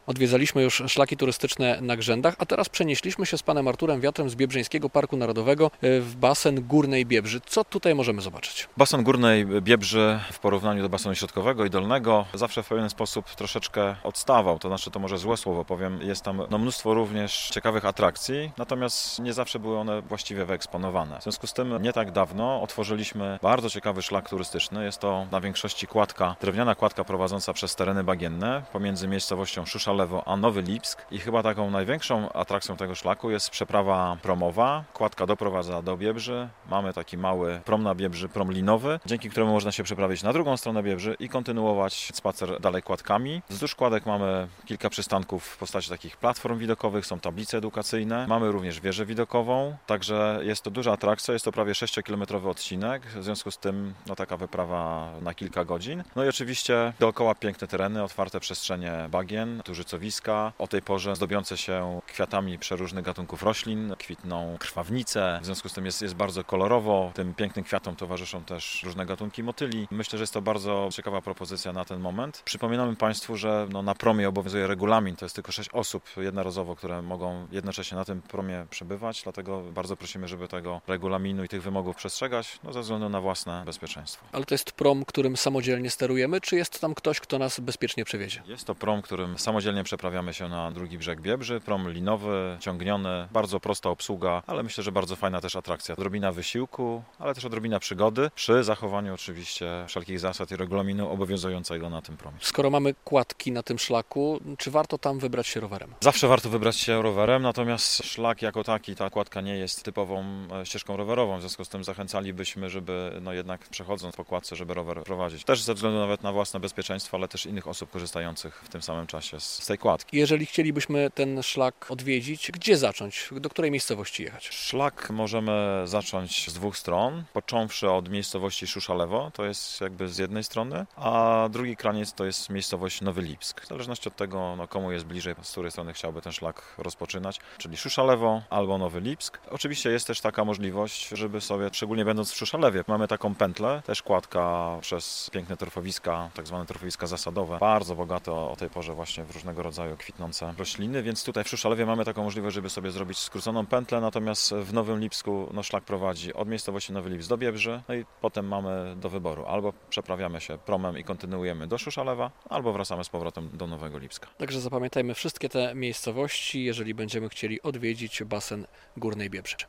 Odwiedzaliśmy już szlaki turystyczne na Grzędach, a teraz przenieśliśmy się z panem Arturem Wiatrem z Biebrzyńskiego Parku Narodowego w basen Górnej Biebrzy. Co tutaj możemy zobaczyć? Basen Górnej Biebrzy w porównaniu do basenu środkowego i dolnego zawsze w pewien sposób troszeczkę odstawał, to znaczy to może złe słowo powiem, jest tam mnóstwo również ciekawych atrakcji, natomiast nie zawsze były one właściwie wyeksponowane. W związku z tym nie tak dawno otworzyliśmy bardzo ciekawy szlak turystyczny, jest to na większości kładka, drewniana kładka prowadząca przez tereny bagienne pomiędzy miejscowością Szuszalewo a Nowy Lipsk i chyba taką największą atrakcją tego szlaku jest przeprawa promowa. Kładka doprowadza do Biebrzy, mamy taki mały prom na Biebrzy, prom linowy, dzięki któremu można się przeprawić na drugą stronę Biebrzy i kontynuować spacer dalej kładkami. Wzdłuż kładek mamy kilka przystanków w postaci takich platform widokowych, są tablice edukacyjne, mamy również wieżę widokową, także jest to duża atrakcja, jest to prawie 6-kilometrowy odcinek, w związku z tym taka wyprawa na kilka godzin. No i oczywiście dookoła piękne tereny, otwarte przestrzenie bagien, tużycowiska, o tej porze zdobiące się kwiatami przeróżnych gatunków roślin, kwitną krwawnice, w związku z tym jest bardzo kolorowo, tym pięknym kwiatom towarzyszą też różne gatunki motyli. Myślę, że jest to bardzo ciekawa propozycja na ten moment. Przypominamy Państwu, że na promie obowiązuje regulamin, to jest tylko 6 osób jednorazowo, które mogą jednocześnie na tym promie przebywać, dlatego bardzo prosimy, żeby tego regulaminu i tych wymogów przestrzegać, ze względu na własne bezpieczeństwo. Ale to jest prom, którym samodzielnie sterujemy, czy jest tam ktoś, kto nas bezpiecznie przewiezie? Jest to prom, którym samodzielnie przeprawiamy się na drugi brzeg Biebrzy, prom linowy, ciągniony, bardzo prosta obsługa, ale myślę, że bardzo fajna też atrakcja. Odrobina wysiłku, ale też odrobina przygody, przy zachowaniu oczywiście wszelkich zasad i regulaminu obowiązującego na tym promie. Skoro mamy kładki na tym szlaku, czy warto tam wybrać się rowerem? Zawsze warto wybrać się rowerem, natomiast szlak jako taki, ta kładka nie jest typową ścieżką rowerową, w związku z tym zachęcalibyśmy, żeby jednak przechodząc po kładce, żeby rower prowadzić. Też ze względu nawet na własne bezpieczeństwo, ale też innych osób korzystających w tym samym czasie z tej kładki. Jeżeli chcielibyśmy ten szlak odwiedzić, gdzie zacząć? Do której miejscowości jechać? Szlak możemy zacząć z dwóch stron, począwszy od miejscowości Szuszalewo, to jest jakby z jednej strony, a drugi kraniec to jest miejscowość Nowy Lipsk. W zależności od tego, komu jest bliżej, z której strony chciałby ten szlak rozpoczynać, czyli Szuszalewo albo Nowy Lipsk. Oczywiście jest też taka możliwość, żeby sobie, szczególnie będąc w Szuszalewie, mamy taką pętlę, też kładka przez piękne torfowiska, tak zwane torfowiska zasadowe, bardzo bogate o tej porze właśnie w różnego rodzaju kwitnące rośliny, więc tutaj w Szuszalewie mamy taką możliwość, żeby sobie zrobić skróconą pętlę, natomiast w Nowym Lipsku szlak prowadzi od miejscowości Nowy Lipsk do Biebrzy, i potem mamy do wyboru, albo przeprawiamy się promem i kontynuujemy do Szuszalewa, albo wracamy z powrotem do Nowego Lipska. Także zapamiętajmy wszystkie te miejscowości, jeżeli będziemy chcieli odwiedzić basen Górnej Biebrzy.